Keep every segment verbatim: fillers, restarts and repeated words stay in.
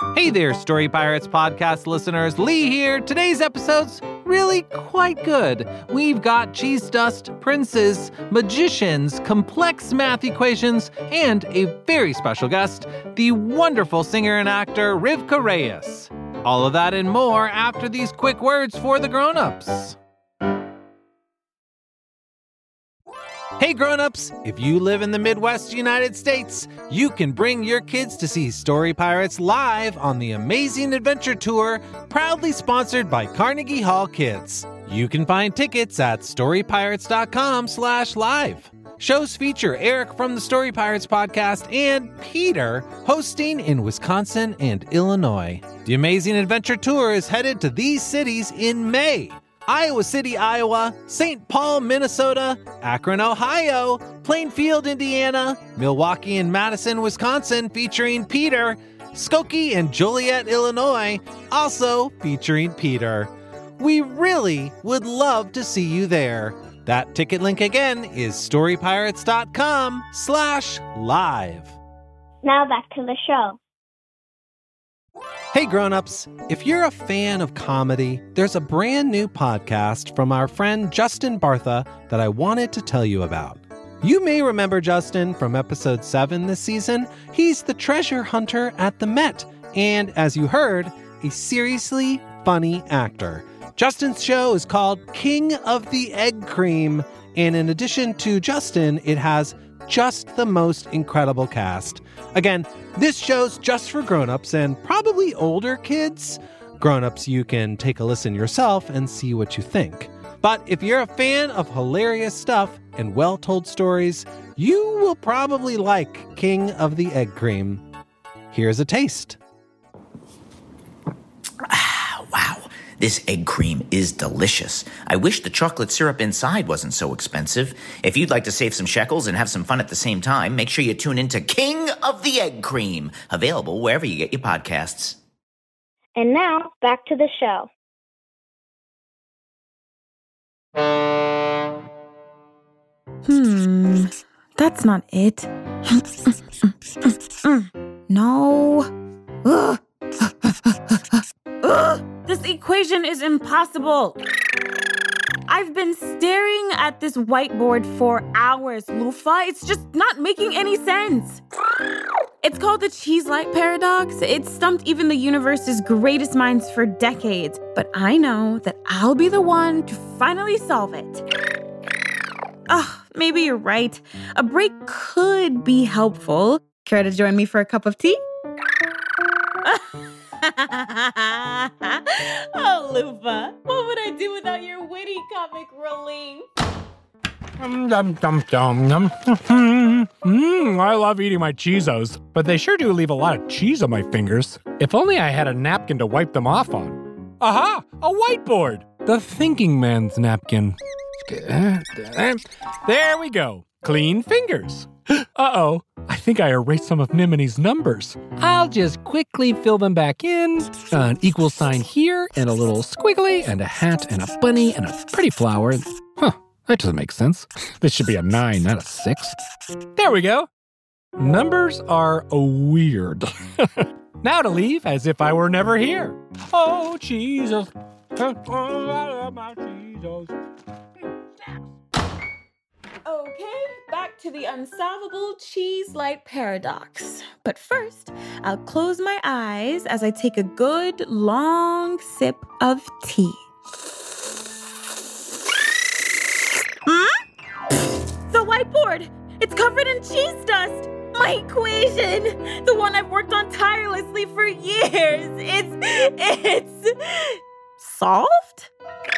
Hey there, Story Pirates podcast listeners. Lee here. Today's episode's really quite good. We've got cheese dust, princes, magicians, complex math equations, and a very special guest, the wonderful singer and actor Rivka Reyes. All of that and more after these quick words for the grown-ups. Hey grown-ups, if you live in the Midwest United States, you can bring your kids to see Story Pirates live on the Amazing Adventure Tour, proudly sponsored by Carnegie Hall Kids. You can find tickets at storypirates.com slash live. Shows feature Eric from the Story Pirates podcast and Peter hosting in Wisconsin and Illinois. The Amazing Adventure Tour is headed to these cities in May. Iowa City, Iowa, Saint Paul, Minnesota, Akron, Ohio, Plainfield, Indiana, Milwaukee and Madison, Wisconsin, featuring Peter, Skokie and Joliet, Illinois, also featuring Peter. We really would love to see you there. That ticket link again is storypirates.com slash live. Now back to the show. Hey grown-ups, if you're a fan of comedy, there's a brand new podcast from our friend Justin Bartha that I wanted to tell you about. You may remember Justin from episode seven this season. He's the treasure hunter at the Met, and as you heard, a seriously funny actor. Justin's show is called King of the Egg Cream, and in addition to Justin, it has just the most incredible cast. Again, this show's just for grown-ups and probably older kids. Grown-ups, you can take a listen yourself and see what you think. But if you're a fan of hilarious stuff and well-told stories, you will probably like King of the Egg Cream. Here's a taste. Wow. This egg cream is delicious. I wish the chocolate syrup inside wasn't so expensive. If you'd like to save some shekels and have some fun at the same time, make sure you tune in to King of the Egg Cream, available wherever you get your podcasts. And now, back to the show. Hmm, that's not it. No. Ugh. Ugh. This equation is impossible. I've been staring at this whiteboard for hours, Lufa. It's just not making any sense. It's called the cheese-light paradox. It's stumped even the universe's greatest minds for decades. But I know that I'll be the one to finally solve it. Oh, maybe you're right. A break could be helpful. Care to join me for a cup of tea? Oh, Lufa, what would I do without your witty comic relief? Um, dum, dum, dum, dum. mm, I love eating my Cheezos, but they sure do leave a lot of cheese on my fingers. If only I had a napkin to wipe them off on. Aha! A whiteboard! The thinking man's napkin. There we go. Clean fingers. Uh-oh. I think I erased some of Miminy's numbers. I'll just quickly fill them back in. An equal sign here, and a little squiggly, and a hat, and a bunny, and a pretty flower. Huh, that doesn't make sense. This should be a nine, not a six. There we go. Numbers are weird. Now to leave as if I were never here. Oh, Jesus. Oh, I love my Cheezos. Okay, back to the unsolvable cheese-light paradox. But first, I'll close my eyes as I take a good, long sip of tea. Hmm? The whiteboard! It's covered in cheese dust! My equation! The one I've worked on tirelessly for years! It's... it's... solved?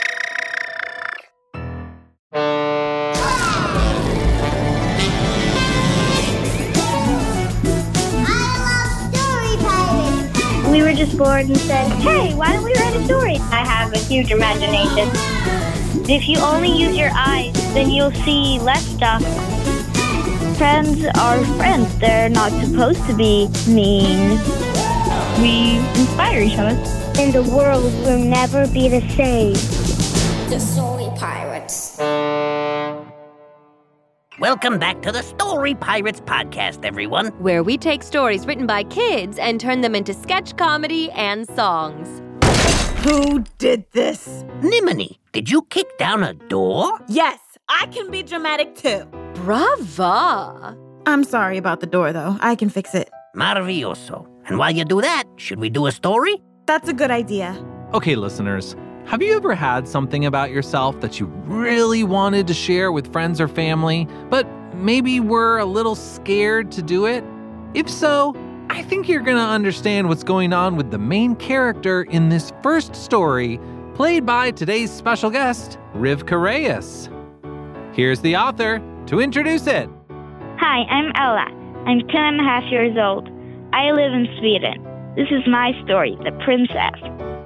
We were just bored and said, hey, why don't we write a story? I have a huge imagination. If you only use your eyes, then you'll see less stuff. Friends are friends. They're not supposed to be mean. We inspire each other. And the world will never be the same. The Story Pirates. Welcome back to the Story Pirates podcast, everyone. Where we take stories written by kids and turn them into sketch comedy and songs. Who did this? Nimini, did you kick down a door? Yes, I can be dramatic too. Brava! I'm sorry about the door, though. I can fix it. Maravilloso. And while you do that, should we do a story? That's a good idea. Okay, listeners, have you ever had something about yourself that you really wanted to share with friends or family, but maybe were a little scared to do it? If so, I think you're going to understand what's going on with the main character in this first story, played by today's special guest, Rivka Reyes. Here's the author to introduce it. Hi, I'm Ella. I'm ten and a half years old. I live in Sweden. This is my story, The Princess.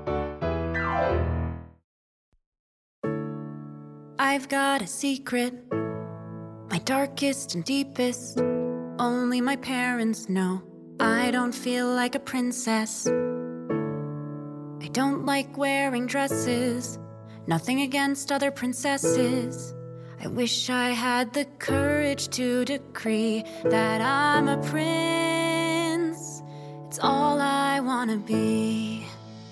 I've got a secret, my darkest and deepest. Only my parents know. I don't feel like a princess. I don't like wearing dresses. Nothing against other princesses. I wish I had the courage to decree that I'm a prince. It's all I wanna be.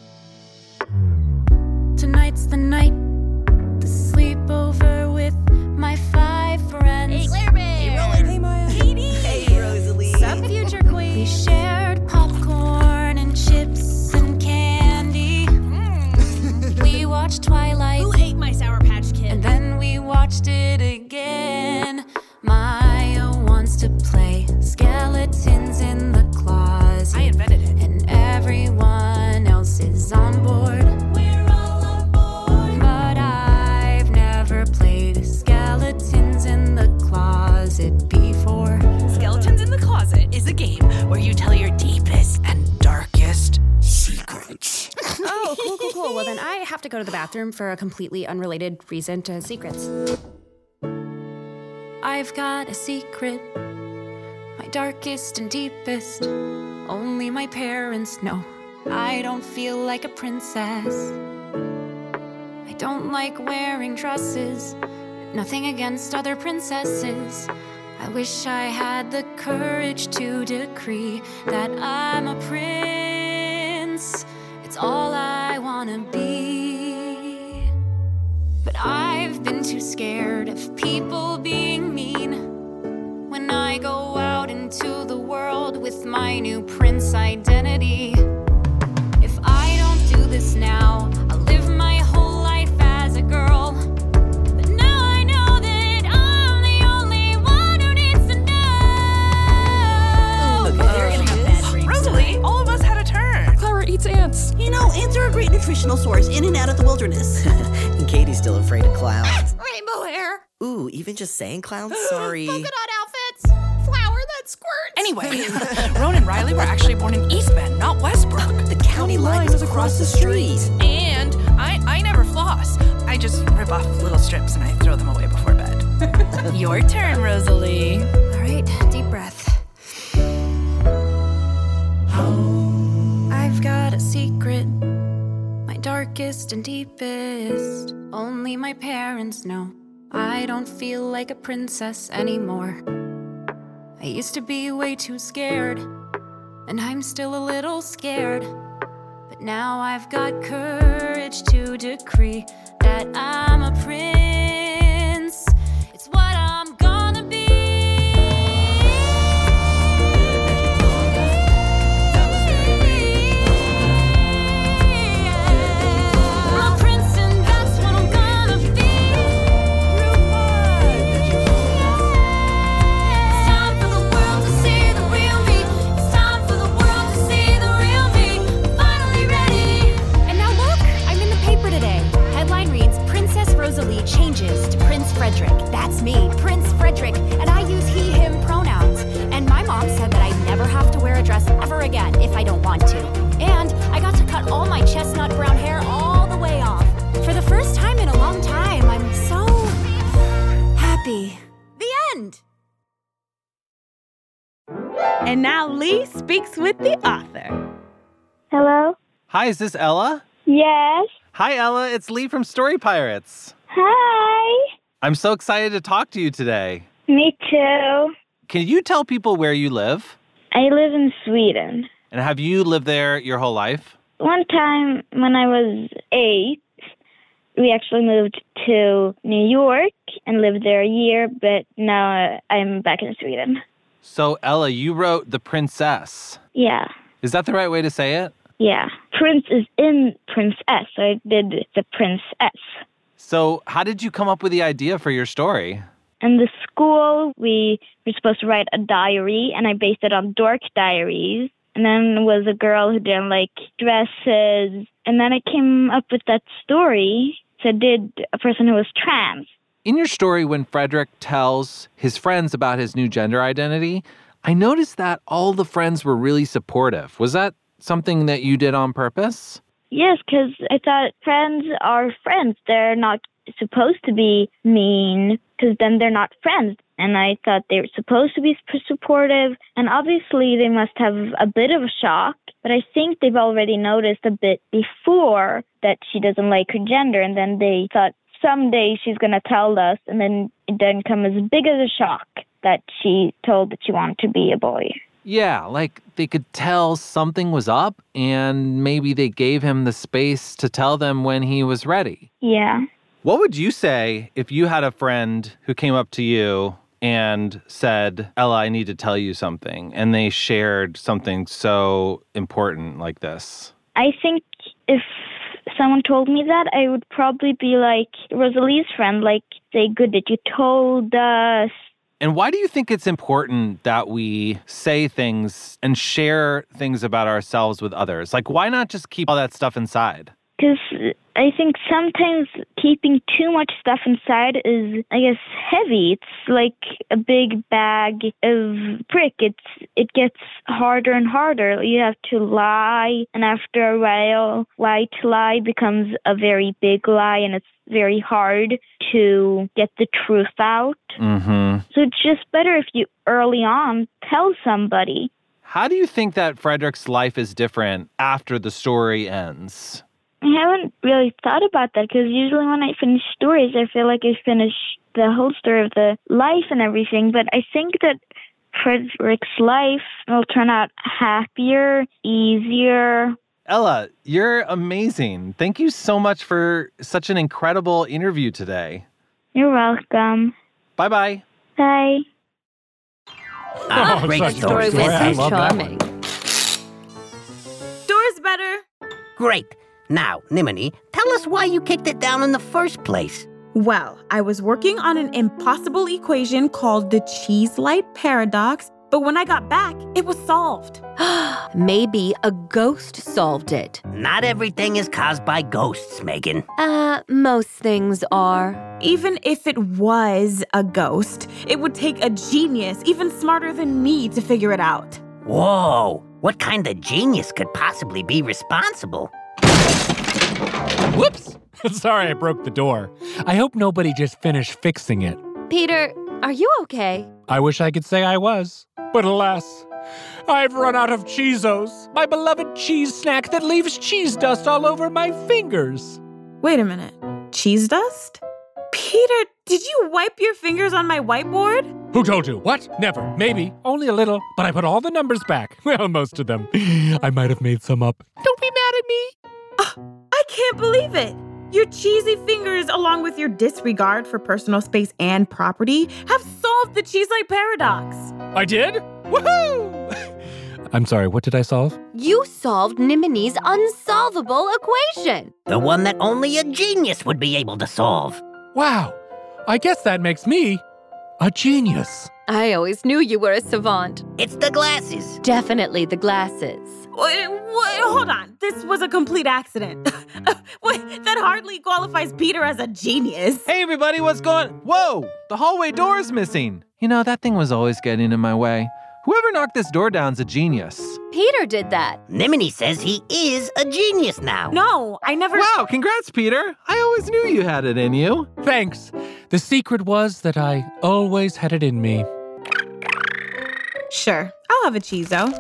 Tonight's the night, the sleepover with my five friends. Hey, Claire Bear! Hey, Rowan! Hey, Maya! Katie! Hey, Rosalie! Sup, future queen? We shared popcorn and chips and candy. Mm. We watched Twilight. Who ate my Sour Patch Kid? And then we watched it again. Maya wants to play skeletons in the closet. I invented it. And everyone else is on board. We're all on board. But I've never played skeletons in the closet before. Skeletons in the Closet is a game where you tell your deepest and darkest secrets. Oh, cool, cool, cool. Well, then I have to go to the bathroom for a completely unrelated reason to secrets. I've got a secret, my darkest and deepest. Only my parents know. I don't feel like a princess. I don't like wearing dresses. Nothing against other princesses. I wish I had the courage to decree that I'm a prince. It's all I wanna be. But I've been too scared of people being mean when I go out into the world with my new prince identity. If I don't do this now, I'll live my whole life as a girl. But now I know that I'm the only one who needs to know. Look, they're gonna have bad dreams. Rosalie, all of us had a turn. Clara eats ants. You know, ants are a great nutritional source in and out of the wilderness. And Katie's still afraid of clowns. Rainbow hair. Ooh, even just saying clowns? Sorry. Polka dot outfits. Flower that squirts. Anyway, Rowan and Riley were actually born in East Bend, not Westbrook. The county line was across the street. And I, I never floss. I just rip off little strips and I throw them away before bed. Your turn, Rosalie. All right, deep breath. I've got a secret, my darkest and deepest. Only my parents know. I don't feel like a princess anymore. I used to be way too scared, and I'm still a little scared. But now I've got courage to decree that I'm a prince. It's what I'm gonna be. I'm a prince and that's what I'm gonna be. It's time for the world to see the real me. It's time for the world to see the real me. I'm finally ready. And now look, I'm in the paper today. Headline reads, Princess Rosalie changes to Prince Frederick. That's me, Prince Frederick, and I use he, him pronouns. And my mom said that I never have to wear a dress ever again if I don't want to. And I got to cut all my chestnut brown hair all the way off. For the first time in a long time, I'm so happy. The end. And now Lee speaks with the author. Hello? Hi, is this Ella? Yes. Hi, Ella. It's Lee from Story Pirates. Hi. I'm so excited to talk to you today. Me too. Can you tell people where you live? I live in Sweden. And have you lived there your whole life? One time when I was eight, we actually moved to New York and lived there a year, but now uh, I'm back in Sweden. So, Ella, you wrote The Princess. Yeah. Is that the right way to say it? Yeah. Prince is in Princess, so I did The Princess. So, how did you come up with the idea for your story? In the school, we were supposed to write a diary, and I based it on Dork Diaries. And then there was a girl who didn't like dresses. And then I came up with that story. So I did a person who was trans. In your story, when Frederick tells his friends about his new gender identity, I noticed that all the friends were really supportive. Was that something that you did on purpose? Yes, because I thought friends are friends. They're not supposed to be mean, because then they're not friends. And I thought they were supposed to be supportive. And obviously they must have a bit of a shock. But I think they've already noticed a bit before that she doesn't like her gender. And then they thought someday she's going to tell us. And then it didn't come as big as a shock that she told that she wanted to be a boy. Yeah, like they could tell something was up and maybe they gave him the space to tell them when he was ready. Yeah. What would you say if you had a friend who came up to you and said, Ella, I need to tell you something, and they shared something so important like this? I think if someone told me that, I would probably be like Rosalie's friend, like, say, good that you told us. And why do you think it's important that we say things and share things about ourselves with others? Like, why not just keep all that stuff inside? Because I think sometimes keeping too much stuff inside is, I guess, heavy. It's like a big bag of brick. It's it gets harder and harder. You have to lie, and after a while, lie to lie becomes a very big lie, and it's very hard to get the truth out. Mm-hmm. So it's just better if you early on tell somebody. How do you think that Frederick's life is different after the story ends? I haven't really thought about that, because usually when I finish stories, I feel like I finish the whole story of the life and everything. But I think that Frederick's life will turn out happier, easier. Ella, you're amazing. Thank you so much for such an incredible interview today. You're welcome. Bye-bye. Bye. Ah, Oh, great such a story. story. I This is love that charming. Door's better. Great. Now, Nimini, tell us why you kicked it down in the first place. Well, I was working on an impossible equation called the cheese light paradox, but when I got back, it was solved. Maybe a ghost solved it. Not everything is caused by ghosts, Megan. Uh, most things are. Even if it was a ghost, it would take a genius, even smarter than me, to figure it out. Whoa, what kind of genius could possibly be responsible? Whoops! Sorry I broke the door. I hope nobody just finished fixing it. Peter, are you okay? I wish I could say I was. But alas, I've run out of Cheezos, my beloved cheese snack that leaves cheese dust all over my fingers. Wait a minute. Cheese dust? Peter, did you wipe your fingers on my whiteboard? Who told you? What? Never. Maybe. Only a little. But I put all the numbers back. Well, most of them. I might have made some up. Don't be mad at me. Oh, I can't believe it. Your cheesy fingers, along with your disregard for personal space and property, have solved the cheese light paradox. I did? Woohoo! I'm sorry, what did I solve? You solved Nimini's unsolvable equation. The one that only a genius would be able to solve. Wow. I guess that makes me a genius. I always knew you were a savant. It's the glasses. Definitely the glasses. Wait, wait, hold on. This was a complete accident. Wait, that hardly qualifies Peter as a genius. Hey, everybody, what's going... Whoa, the hallway door is missing. You know, that thing was always getting in my way. Whoever knocked this door down's a genius. Peter did that. Nimini says he is a genius now. No, I never... Wow, congrats, Peter. I always knew you had it in you. Thanks. The secret was that I always had it in me. Sure, I'll have a Cheezo.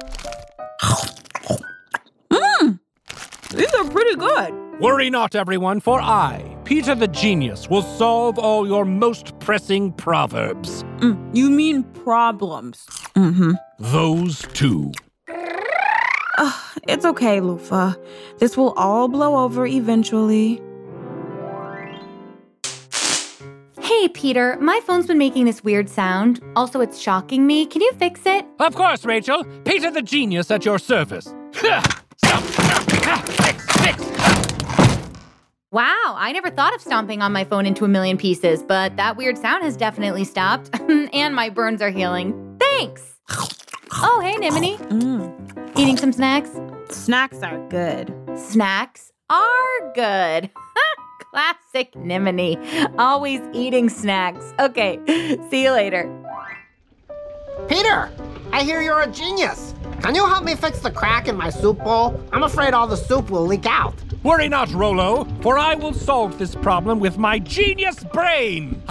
Mmm, these are pretty good. Worry not, everyone, for I, Peter the Genius, will solve all your most pressing proverbs. Mm-mm. You mean problems. Mm-hmm. Those two. Uh, it's okay, Lufa. This will all blow over eventually. Hey, Peter, my phone's been making this weird sound. Also, it's shocking me. Can you fix it? Of course, Rachel. Peter the genius at your service. Fix, fix. Wow, I never thought of stomping on my phone into a million pieces, but that weird sound has definitely stopped. And my burns are healing. Thanks! Oh, hey, Nimini. Mm. Eating some snacks? Snacks are good. Snacks are good. Classic Nimini. Always eating snacks. Okay, see you later. Peter, I hear you're a genius. Can you help me fix the crack in my soup bowl? I'm afraid all the soup will leak out. Worry not, Rolo, for I will solve this problem with my genius brain.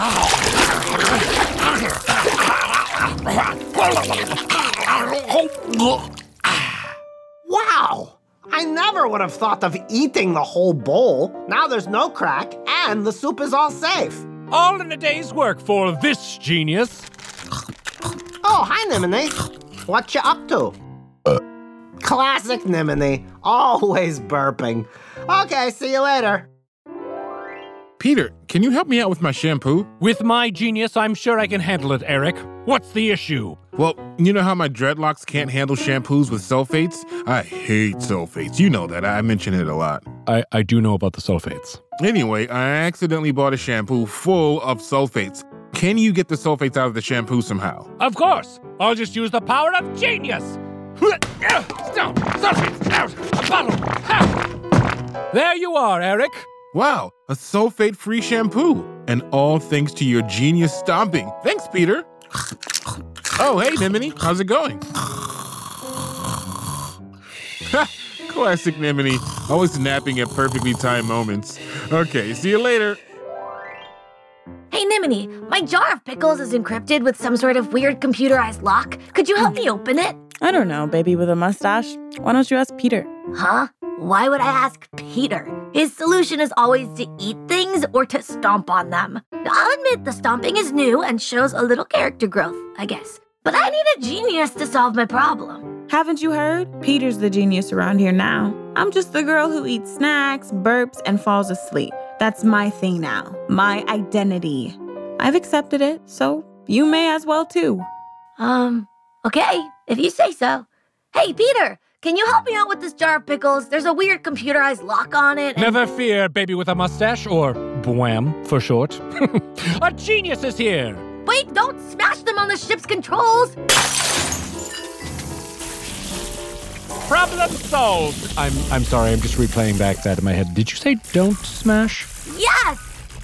Wow! I never would have thought of eating the whole bowl. Now there's no crack, and the soup is all safe. All in a day's work for this genius. Oh, hi, Nimini. What you up to? Uh. Classic Nimini. Always burping. Okay, see you later. Peter, can you help me out with my shampoo? With my genius, I'm sure I can handle it, Eric. What's the issue? Well, you know how my dreadlocks can't handle shampoos with sulfates? I hate sulfates. You know that. I mention it a lot. I, I do know about the sulfates. Anyway, I accidentally bought a shampoo full of sulfates. Can you get the sulfates out of the shampoo somehow? Of course. I'll just use the power of genius. Stop! Sulfates out! A bottle! Ha! There you are, Eric. Wow, a sulfate-free shampoo. And all thanks to your genius stomping. Thanks, Peter. Oh, hey, Nimini. How's it going? Classic Nimini. Always napping at perfectly timed moments. Okay, see you later. Hey, Nimini, my jar of pickles is encrypted with some sort of weird computerized lock. Could you help me open it? I don't know, baby with a mustache. Why don't you ask Peter? Huh? Why would I ask Peter? His solution is always to eat things or to stomp on them. I'll admit the stomping is new and shows a little character growth, I guess. But I need a genius to solve my problem. Haven't you heard? Peter's the genius around here now. I'm just the girl who eats snacks, burps, and falls asleep. That's my thing now. My identity. I've accepted it, so you may as well too. Um, okay, if you say so. Hey, Peter! Can you help me out with this jar of pickles? There's a weird computerized lock on it. And... Never fear, baby with a mustache, or BWAM for short. A genius is here! Wait, don't smash them on the ship's controls! Problem solved! I'm I'm sorry, I'm just replaying back that in my head. Did you say don't smash? Yes!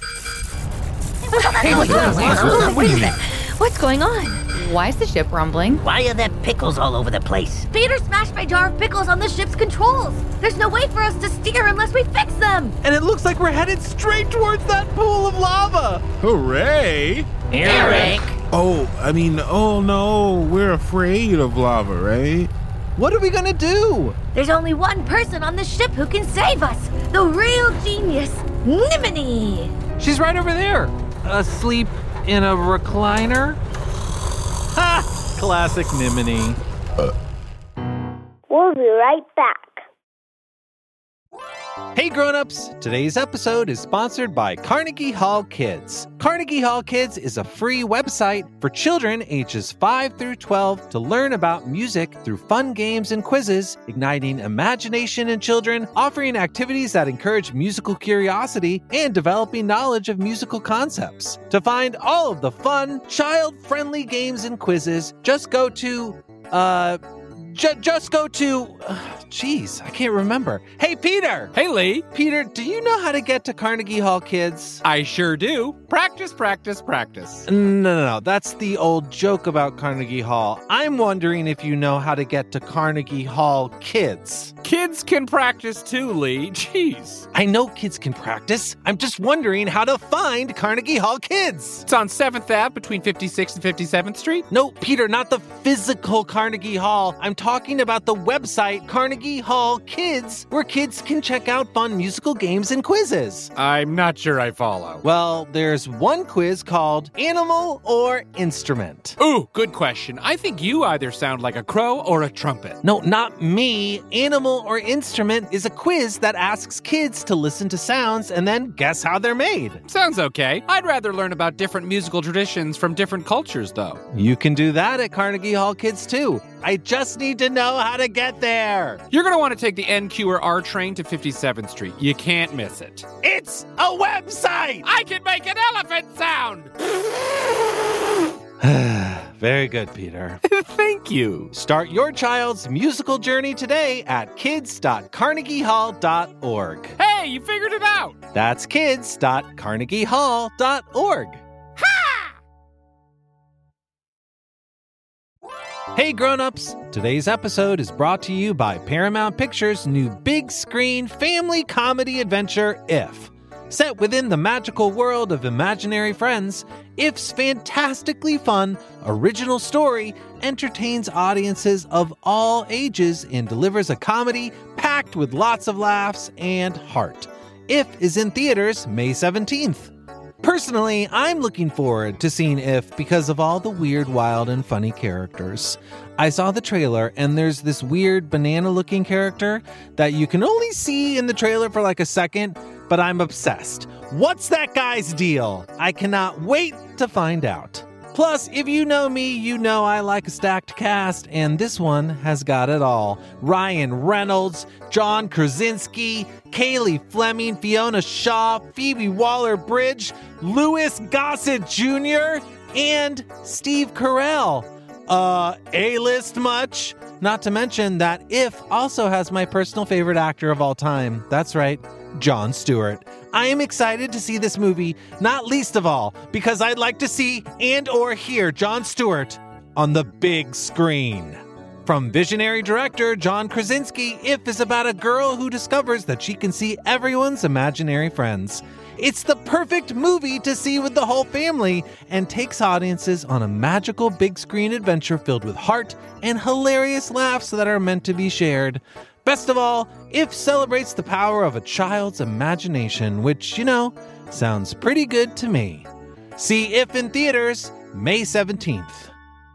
Hey, what's that? What is it? What's going on? Why is the ship rumbling? Why are there pickles all over the place? Peter smashed my jar of pickles on the ship's controls. There's no way for us to steer unless we fix them. And it looks like we're headed straight towards that pool of lava. Hooray! Eric! Oh, I mean, oh no, we're afraid of lava, right? What are we gonna do? There's only one person on the ship who can save us. The real genius, Nimini. She's right over there. Asleep in a recliner? Ha! Classic Nimini. Uh. We'll be right back. Hey grown-ups, today's episode is sponsored by Carnegie Hall Kids. Carnegie Hall Kids is a free website for children ages five through twelve to learn about music through fun games and quizzes, igniting imagination in children, offering activities that encourage musical curiosity, and developing knowledge of musical concepts. To find all of the fun, child-friendly games and quizzes, just go to, uh... J- just go to... Jeez, uh, I can't remember. Hey, Peter! Hey, Lee! Peter, do you know how to get to Carnegie Hall Kids? I sure do. Practice, practice, practice. No, no, no. That's the old joke about Carnegie Hall. I'm wondering if you know how to get to Carnegie Hall Kids. Kids can practice too, Lee. Jeez. I know kids can practice. I'm just wondering how to find Carnegie Hall Kids. It's on seventh Avenue between fifty-sixth and fifty-seventh Street. No, Peter, not the physical Carnegie Hall. I'm talking about the website Carnegie Hall Kids, where kids can check out fun musical games and quizzes. I'm not sure I follow. Well, there's one quiz called Animal or Instrument. Ooh, good question. I think you either sound like a crow or a trumpet. No, not me. Animal or Instrument is a quiz that asks kids to listen to sounds and then guess how they're made. Sounds okay. I'd rather learn about different musical traditions from different cultures, though. You can do that at Carnegie Hall Kids, too. I just need to know how to get there. You're going to want to take the N Q or R train to fifty-seventh Street. You can't miss it. It's a website! I can make an elephant sound! Very good, Peter. Thank you. Start your child's musical journey today at kids dot carnegie hall dot org. Hey, you figured it out! That's kids dot carnegie hall dot org. Hey grown-ups! Today's episode is brought to you by Paramount Pictures' new big screen family comedy adventure, If. Set within the magical world of imaginary friends, If's fantastically fun, original story entertains audiences of all ages and delivers a comedy packed with lots of laughs and heart. If is in theaters May seventeenth. Personally, I'm looking forward to seeing If because of all the weird, wild, and funny characters. I saw the trailer, and there's this weird banana-looking character that you can only see in the trailer for like a second, but I'm obsessed. What's that guy's deal? I cannot wait to find out. Plus, if you know me, you know I like a stacked cast, and this one has got it all. Ryan Reynolds, John Krasinski, Kaylee Fleming, Fiona Shaw, Phoebe Waller-Bridge, Louis Gossett Junior, and Steve Carell. Uh, A-list much? Not to mention that If also has my personal favorite actor of all time. That's right, Jon Stewart. I am excited to see this movie, not least of all, because I'd like to see and or hear Jon Stewart on the big screen. From visionary director John Krasinski, If is about a girl who discovers that she can see everyone's imaginary friends. It's the perfect movie to see with the whole family and takes audiences on a magical big screen adventure filled with heart and hilarious laughs that are meant to be shared. Best of all, If celebrates the power of a child's imagination, which, you know, sounds pretty good to me. See If in theaters May seventeenth.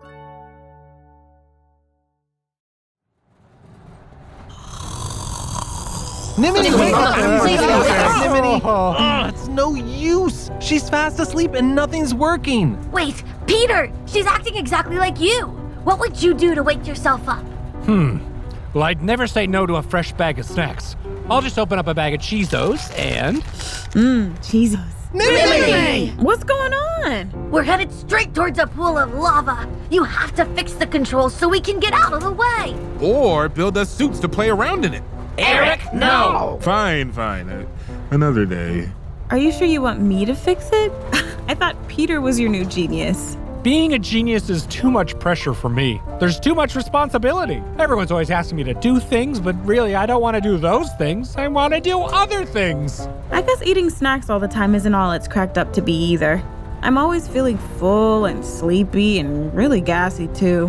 Nimini, wake up! Nimini! Oh, it's no use! She's fast asleep and nothing's working! Wait, Peter! She's acting exactly like you! What would you do to wake yourself up? Hmm. Well, I'd never say no to a fresh bag of snacks. I'll just open up a bag of Cheezos and... Mmm, Cheezos. Nimini! What's going on? We're headed straight towards a pool of lava. You have to fix the controls so we can get out of the way. Or build us suits to play around in it. Eric, no! Fine, fine. Uh, another day. Are you sure you want me to fix it? I thought Peter was your new genius. Being a genius is too much pressure for me. There's too much responsibility. Everyone's always asking me to do things, but really, I don't want to do those things. I want to do other things. I guess eating snacks all the time isn't all it's cracked up to be either. I'm always feeling full and sleepy and really gassy, too.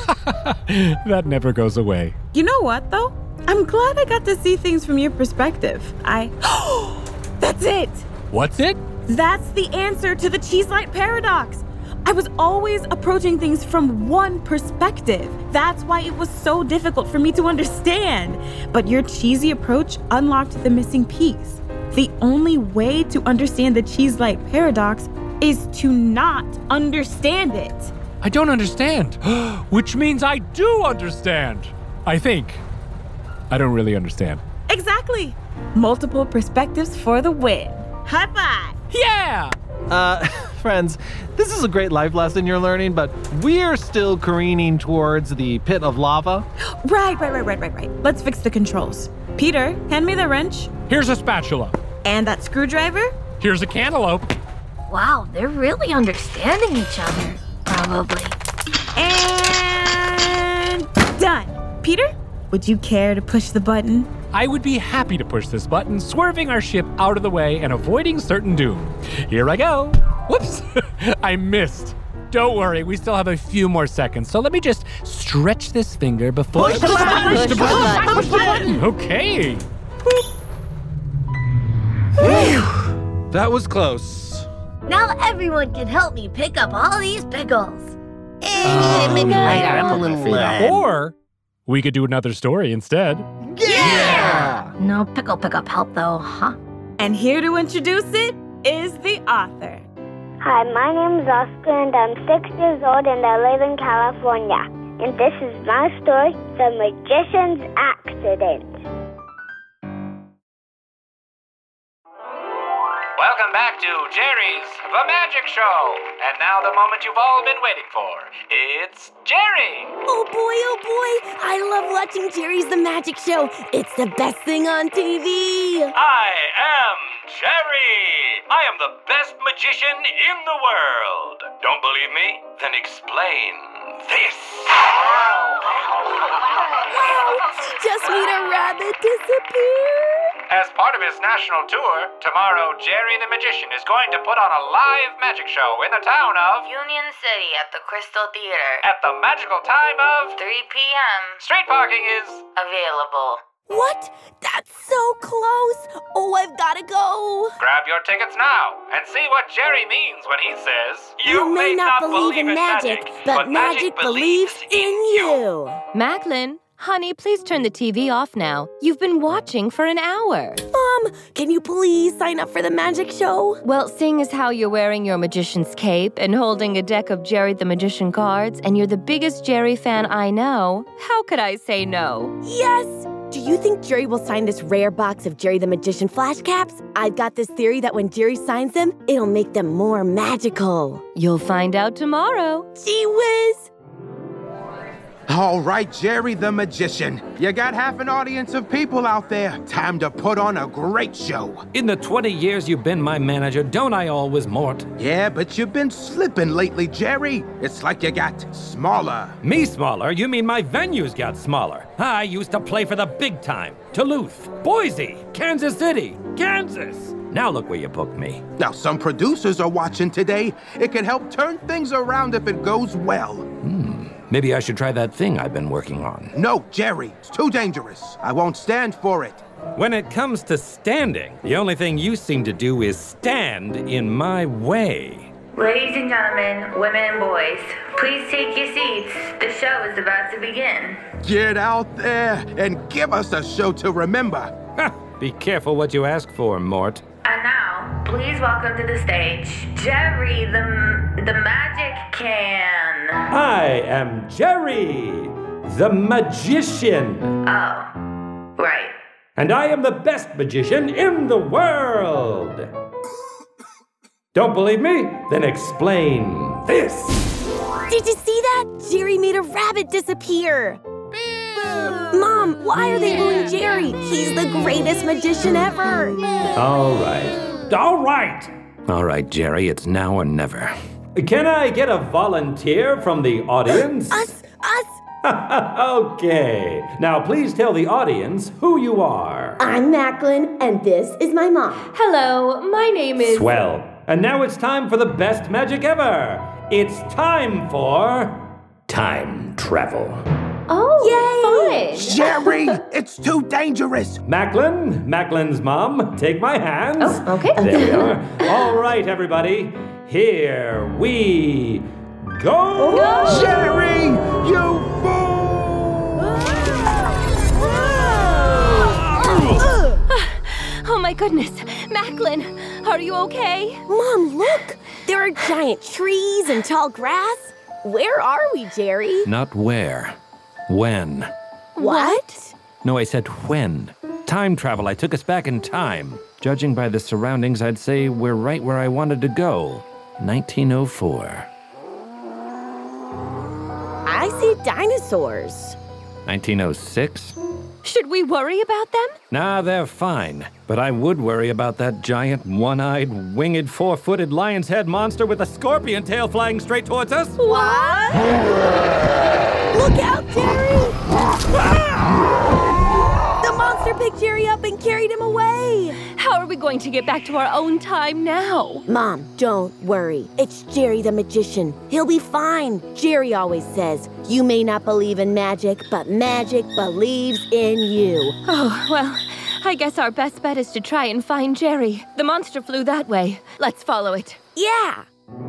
That never goes away. You know what, though? I'm glad I got to see things from your perspective. I... That's it! What's it? That's the answer to the cheese light paradox. I was always approaching things from one perspective. That's why it was so difficult for me to understand. But your cheesy approach unlocked the missing piece. The only way to understand the cheese light paradox is to not understand it. I don't understand, which means I do understand. I think. I don't really understand. Exactly. Multiple perspectives for the win. High five. Yeah! Uh, friends, this is a great life lesson you're learning, but we're still careening towards the pit of lava. Right, right, right, right, right, right. Let's fix the controls. Peter, hand me the wrench. Here's a spatula. And that screwdriver. Here's a cantaloupe. Wow, they're really understanding each other. Probably. And done. Peter, Would you care to push the button? I would be happy to push this button, swerving our ship out of the way and avoiding certain doom. Here I go. Whoops, I missed. Don't worry, we still have a few more seconds, so let me just stretch this finger before... Push the button! Push the button! Push the button! Okay. That was close. Now everyone can help me pick up all these pickles. Um, maybe later. I'm a little... Uh, Or we could do another story instead. yeah! No pickle pickup help though, huh? And here to introduce it is the author. Hi, my name is Oscar and I'm six years old and I live in California. And this is my story, The Magician's Accident. Welcome back to Jerry's The Magic Show. And now the moment you've all been waiting for. It's Jerry. Oh boy, oh boy. I love watching Jerry's The Magic Show. It's the best thing on T V. I am Jerry. I am the best magician in the world. Don't believe me? Then explain this. Wow, he just made a rabbit disappear. As part of his national tour, tomorrow Jerry the Magician is going to put on a live magic show in the town of Union City at the Crystal Theater at the magical time of three p.m. Street parking is available. What? That's so close. Oh, I've got to go. Grab your tickets now and see what Jerry means when he says, You, may, may not, not believe, believe in magic, magic but, but magic, magic believes in you. Macklin, honey, please turn the T V off now. You've been watching for an hour. Mom, can you please sign up for the magic show? Well, seeing as how you're wearing your magician's cape and holding a deck of Jerry the Magician cards, and you're the biggest Jerry fan I know, how could I say no? Yes! Do you think Jerry will sign this rare box of Jerry the Magician flash caps? I've got this theory that when Jerry signs them, it'll make them more magical. You'll find out tomorrow. Gee whiz! All right, Jerry the Magician. You got half an audience of people out there. Time to put on a great show. In the twenty years you've been my manager, don't I always, Mort? Yeah, but you've been slipping lately, Jerry. It's like you got smaller. Me smaller? You mean my venues got smaller? I used to play for the big time. Duluth, Boise, Kansas City, Kansas. Now look where you booked me. Now, some producers are watching today. It can help turn things around if it goes well. Hmm. Maybe I should try that thing I've been working on. No, Jerry, it's too dangerous. I won't stand for it. When it comes to standing, the only thing you seem to do is stand in my way. Ladies and gentlemen, women and boys, please take your seats. The show is about to begin. Get out there and give us a show to remember. Ha! Be careful what you ask for, Mort. And now, please welcome to the stage, Jerry the, the Magic Can. I am Jerry, the Magician. Oh, right. And I am the best magician in the world. Don't believe me? Then explain this. Did you see that? Jerry made a rabbit disappear. Mom, why are they booing Jerry? He's the greatest magician ever. All right. All right. All right, Jerry, it's now or never. Can I get a volunteer from the audience? Us, us. Okay. Now, please tell the audience who you are. I'm Macklin, and this is my mom. Hello, my name is... Swell. And now it's time for the best magic ever. It's time for... time travel. Oh, yay! Fun! Jerry, it's too dangerous. Macklin, Macklin's mom, take my hands. Oh, okay. There we are. All right, everybody. Here we go. go. Jerry, you fool! Oh my goodness. Macklin, are you okay? Mom, look. There are giant trees and tall grass. Where are we, Jerry? Not where. When. What? No, I said when. Time travel. I took us back in time. Judging by the surroundings, I'd say we're right where I wanted to go. nineteen oh four. I see dinosaurs. nineteen oh six? Should we worry about them? Nah, they're fine. But I would worry about that giant, one-eyed, winged, four-footed lion's head monster with a scorpion tail flying straight towards us. What? Look out, Jerry! The monster picked Jerry up and carried him away. How are we going to get back to our own time now? Mom, don't worry. It's Jerry the magician. He'll be fine. Jerry always says, you may not believe in magic, but magic believes in you. Oh, well, I guess our best bet is to try and find Jerry. The monster flew that way. Let's follow it. Yeah.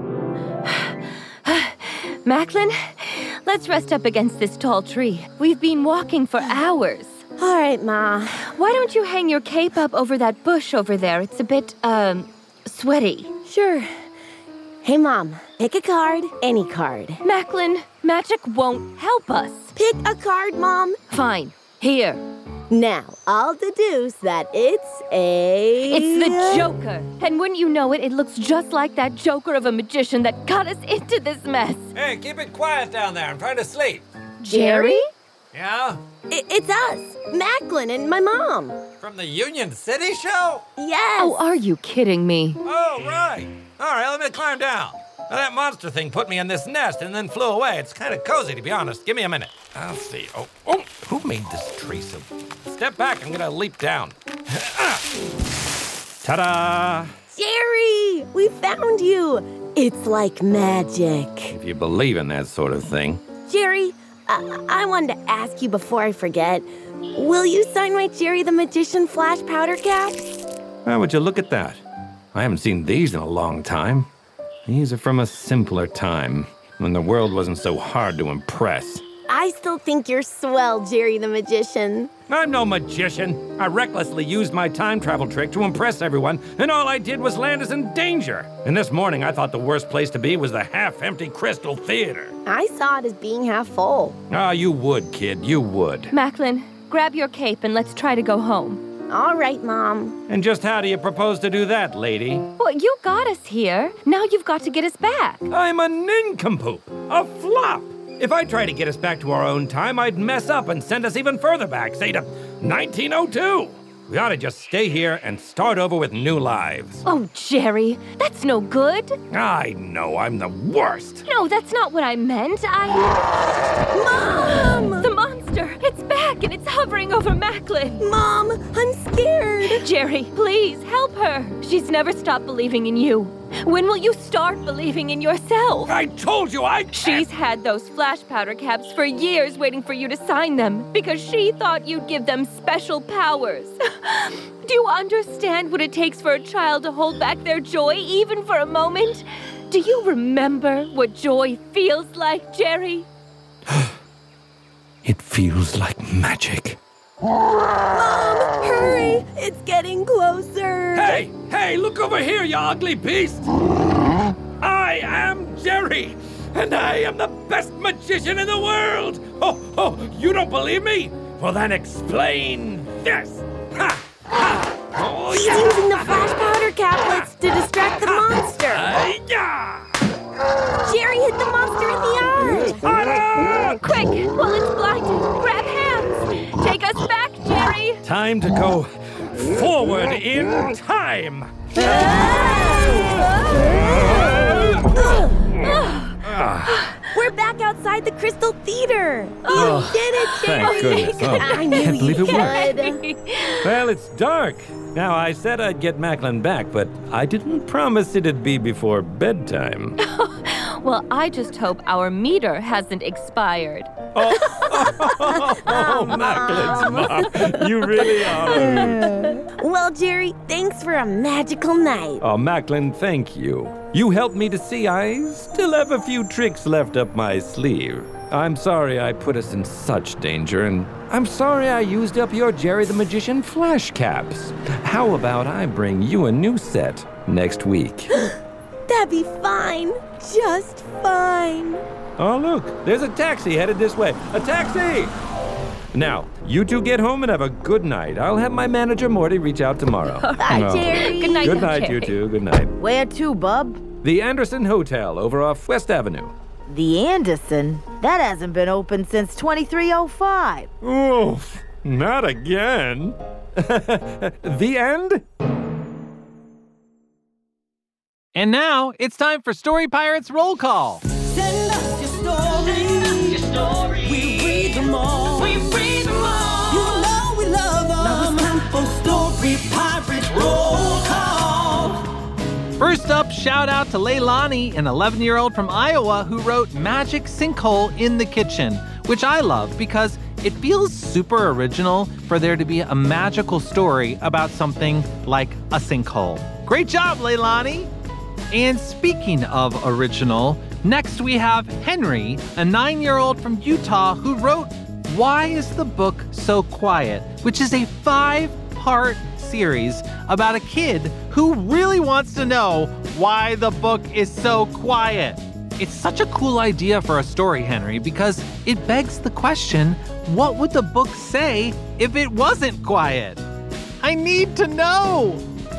Macklin, let's rest up against this tall tree. We've been walking for hours. All right, Ma. Why don't you hang your cape up over that bush over there? It's a bit, um, sweaty. Sure. Hey, Mom, pick a card, any card. Macklin, magic won't help us. Pick a card, Mom. Fine. Here. Now, I'll deduce that it's a... It's the Joker. And wouldn't you know it, it looks just like that Joker of a magician that got us into this mess. Hey, keep it quiet down there. I'm trying to sleep. Jerry? Yeah? I- it's us, Macklin and my mom. From the Union City show? Yes. Oh, are you kidding me? Oh, right. All right, let me climb down. Now, that monster thing put me in this nest and then flew away. It's kind of cozy, to be honest. Give me a minute. I'll see. Oh, oh, who made this tree so... Step back, I'm gonna leap down. Ta-da! Jerry, we found you. It's like magic. If you believe in that sort of thing. Jerry, I, I wanted to ask you before I forget. Will you sign my Jerry the Magician flash powder caps? Why would you look at that? I haven't seen these in a long time. These are from a simpler time, when the world wasn't so hard to impress. I still think you're swell, Jerry the Magician. I'm no magician. I recklessly used my time travel trick to impress everyone, and all I did was land us in danger. And this morning, I thought the worst place to be was the half-empty Crystal Theater. I saw it as being half full. Ah, you would, kid, you would. Macklin, grab your cape and let's try to go home. All right, Mom. And just how do you propose to do that, lady? Well, you got us here. Now you've got to get us back. I'm a nincompoop, a flop. If I try to get us back to our own time, I'd mess up and send us even further back, say to nineteen oh two. We ought to just stay here and start over with new lives. Oh, Jerry, that's no good. I know, I'm the worst. No, that's not what I meant. I... Mom! The monster! It's back and it's hovering over Macklin. Mom, I'm scared. Jerry, please help her. She's never stopped believing in you. When will you start believing in yourself? I told you I can't. She's had those flash powder caps for years waiting for you to sign them because she thought you'd give them special powers. Do you understand what it takes for a child to hold back their joy even for a moment? Do you remember what joy feels like, Jerry? It feels like magic. Mom, hurry! It's getting closer. Hey, hey, look over here, you ugly beast! I am Jerry, and I am the best magician in the world! Oh, oh, you don't believe me? Well, then explain this! Ha! Ha! Oh, He's yeah. using the flash powder caplets to distract the monster. Uh, yeah! Jerry hit the monster in the eye. Ah! Quick, while it's blinded, grab hands. Take us back, Jerry. Time to go forward in time. We're back outside the Crystal Theater. Oh, You did it, thank Jerry. goodness. Oh, I knew can't you believe it could. worked. Well, it's dark. Now, I said I'd get Macklin back, but I didn't promise it'd be before bedtime. Well, I just hope our meter hasn't expired. Oh, oh Macklin's mom. You really are. Well, Jerry, thanks for a magical night. Oh, Macklin, thank you. You helped me to see I still have a few tricks left up my sleeve. I'm sorry I put us in such danger, and I'm sorry I used up your Jerry the Magician flash caps. How about I bring you a new set next week? That'd be fine. Just fine. Oh, look, there's a taxi headed this way. A taxi! Now, you two get home and have a good night. I'll have my manager, Morty, reach out tomorrow. Bye, Oh. Jerry. Good night, Good night, Jerry. you two. Good night. Where to, bub? The Anderson Hotel over off West Avenue. The Anderson? That hasn't been open since twenty-three oh five. Oof. Not again. The end? And now it's time for Story Pirates Roll Call. Send us your stories. Your stories. We read them all. We read them all. You know we love them. Now it's time for Story Pirates Roll Call. First up, shout out to Leilani, an eleven-year-old from Iowa who wrote Magic Sinkhole in the Kitchen, which I love because it feels super original for there to be a magical story about something like a sinkhole. Great job, Leilani! And speaking of original, next we have Henry, a nine-year-old from Utah who wrote Why is the Book So Quiet?, which is a five-part series about a kid who really wants to know why the book is so quiet. It's such a cool idea for a story, Henry, because it begs the question, what would the book say if it wasn't quiet? I need to know!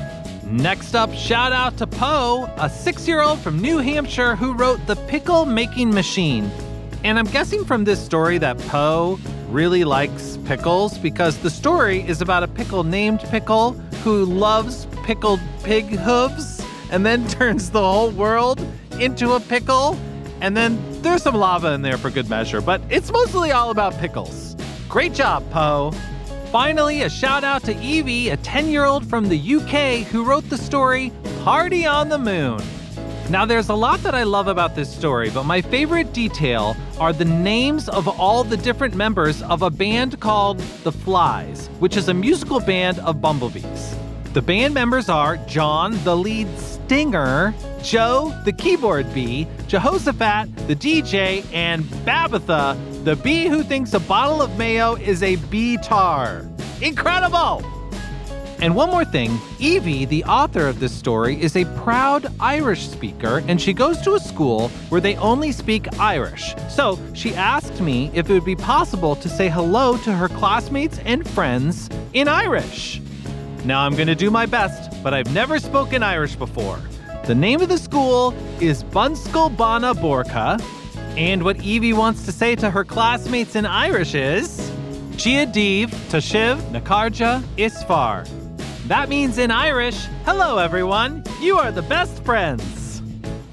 Next up, shout out to Poe, a six-year-old from New Hampshire who wrote The Pickle Making Machine. And I'm guessing from this story that Poe really likes pickles because the story is about a pickle named Pickle who loves pickled pig hooves and then turns the whole world into a pickle. And then there's some lava in there for good measure, but it's mostly all about pickles. Great job, Poe. Finally, a shout out to Evie, a ten-year-old from the U K who wrote the story Party on the Moon. Now, there's a lot that I love about this story, but my favorite detail are the names of all the different members of a band called The Flies, which is a musical band of bumblebees. The band members are John, the lead stinger, Joe, the keyboard bee, Jehoshaphat, the D J, and Babitha, the bee who thinks a bottle of mayo is a bee-tar. Incredible! And one more thing, Evie, the author of this story, is a proud Irish speaker, and she goes to a school where they only speak Irish. So she asked me if it would be possible to say hello to her classmates and friends in Irish. Now I'm going to do my best, but I've never spoken Irish before. The name of the school is Bunscoil Bana Borca, and what Evie wants to say to her classmates in Irish is Giadiv Tashiv Nakarja Isfar. That means in Irish, hello everyone, you are the best friends.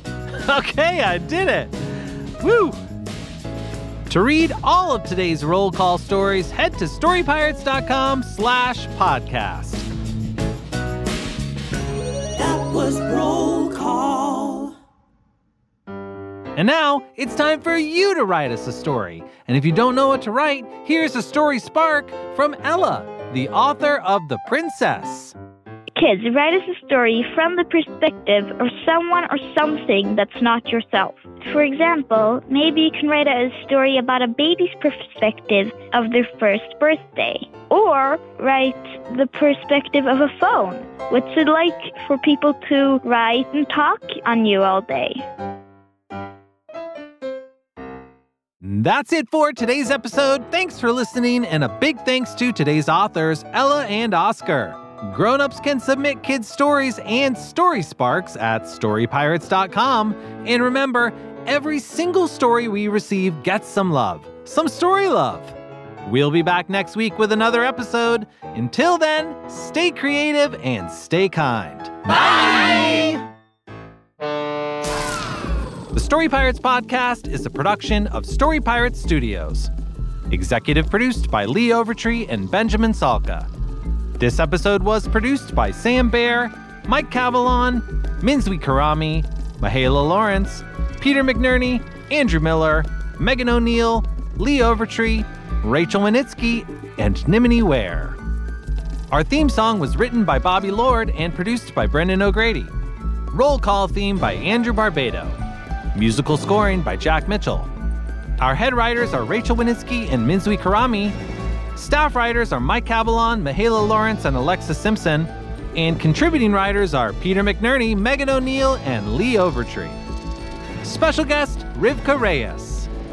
Okay, I did it. Woo! To read all of today's roll call stories, head to storypirates.com slash podcast. That was Roll Call. And now it's time for you to write us a story. And if you don't know what to write, here's a story spark from Ella, the author of The Princess. Kids, write us a story from the perspective of someone or something that's not yourself. For example, maybe you can write a story about a baby's perspective of their first birthday. Or write the perspective of a phone. What's it like for people to write and talk on you all day? That's it for today's episode. Thanks for listening, and a big thanks to today's authors, Ella and Oscar. Grown-ups can submit kids' stories and story sparks at story pirates dot com. And remember, every single story we receive gets some love, some story love. We'll be back next week with another episode. Until then, stay creative and stay kind. Bye! The Story Pirates Podcast is a production of Story Pirates Studios. Executive produced by Lee Overtree and Benjamin Salka. This episode was produced by Sam Baer, Mike Cavalon, Minzwi Karami, Mahala Lawrence, Peter McNerney, Andrew Miller, Megan O'Neill, Lee Overtree, Rachel Winitsky, and Nimini Ware. Our theme song was written by Bobby Lord and produced by Brendan O'Grady. Roll call theme by Andrew Barbado. Musical scoring by Jack Mitchell. Our head writers are Rachel Winitsky and Minzwi Karami. Staff writers are Mike Cavalon, Mahala Lawrence, and Alexa Simpson. And contributing writers are Peter McNerney, Megan O'Neill, and Lee Overtree. Special guest, Rivka Reyes.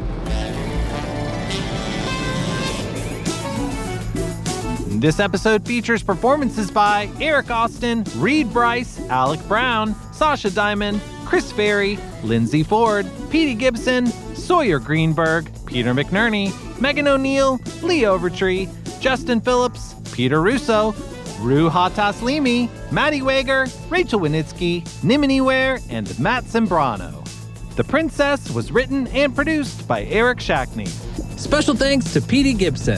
This episode features performances by Eric Austin, Reed Bryce, Alec Brown, Sasha Diamond, Chris Ferry, Lindsay Ford, Petey Gibson, Sawyer Greenberg, Peter McNerney, Megan O'Neill, Lee Overtree, Justin Phillips, Peter Russo, Rue Hataslimi, Maddie Wager, Rachel Winitsky, Nimini Ware, and Matt Sembrano. The Princess was written and produced by Eric Shackney. Special thanks to Petey Gibson.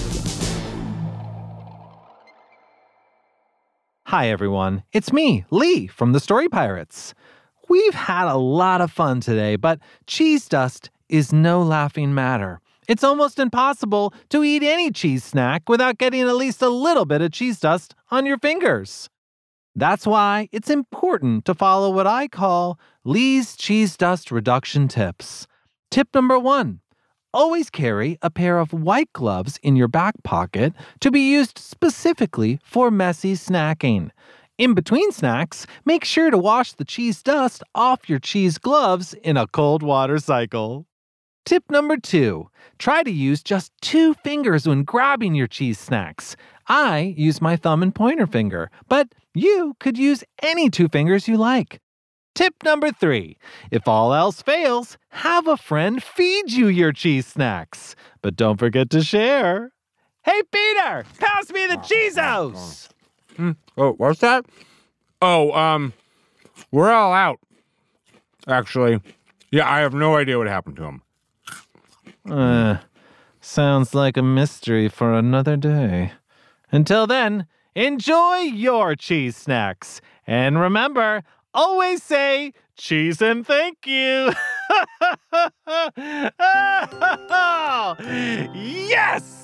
Hi, everyone. It's me, Lee, from the Story Pirates. We've had a lot of fun today, but cheese dust is no laughing matter. It's almost impossible to eat any cheese snack without getting at least a little bit of cheese dust on your fingers. That's why it's important to follow what I call Lee's Cheese Dust Reduction Tips. Tip number one, always carry a pair of white gloves in your back pocket to be used specifically for messy snacking. In between snacks, make sure to wash the cheese dust off your cheese gloves in a cold water cycle. Tip number two, try to use just two fingers when grabbing your cheese snacks. I use my thumb and pointer finger, but you could use any two fingers you like. Tip number three, if all else fails, have a friend feed you your cheese snacks. But don't forget to share. Hey, Peter, pass me the Cheezos! Hmm. Oh, what's that? Oh, um, we're all out. Actually, yeah, I have no idea what happened to him. Uh, sounds like a mystery for another day. Until then, enjoy your cheese snacks. And remember, always say cheese and thank you. Yes!